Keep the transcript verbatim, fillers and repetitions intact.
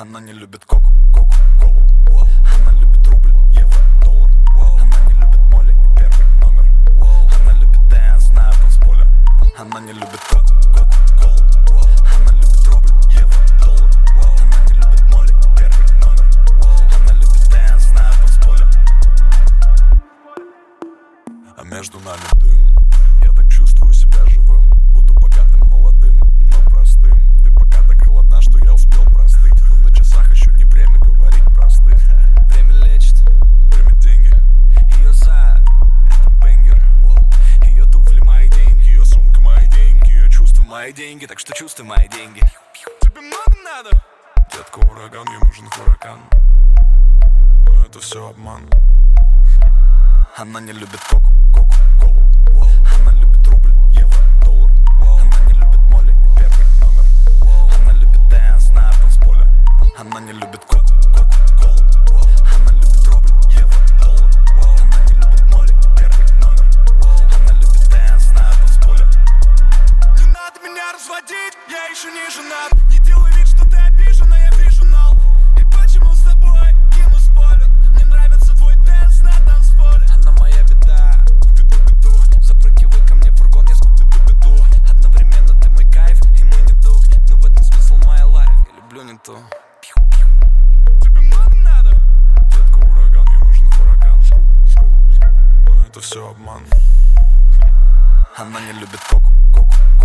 Она не любит коку, коку, колу. Она любит рубль, евро, доллар. Она не любит моли и первый номер. Она любит дэнс на танцполе. Она не любит коку, коку, колу. Она любит рубль, евро, доллар. Она не любит моли и первый номер. Она любит дэнс на танцполе. А между нами дым. Я так чувствую себя живым, будто богатым, молодым, но простым. Ты пока так холодна, что я успел простыть. Но на часах еще не время говорить простых. Время лечит, время деньги. Ее зад, это бенгер. Ее туфли мои деньги, ее сумка мои деньги. Ее чувства мои деньги, так что чувствуй мои деньги. Тебе много надо? Детка, ураган, ей нужен хуракан. Но это все обман. Она не любит коку, коку, колу. Она любит рубль, евро, доллар. Она не любит моли и первый номер. Она любит дэнс на танцполе. Она не любит коку, коку, колу. Она любит рубль, евро, доллар. Она не любит моли и первый номер. Она любит дэнс на танцполе. Не надо меня разводить, я еще не женат. Не делай вид, что ты обижена, я вижу нал. И почему с тобой кину спорю? Мне нравится твой дэнс на танцполе. Она моя беда, беду, беду. Запрыгивай ко мне в фургон, я скуби-ду-беду. Одновременно ты мой кайф и мой недуг. Но в этом смысл моя лайф, я люблю не то. Тебе много надо? Детка, ураган, ей нужен хуракан. Но это все обман. Она не любит коку, коку,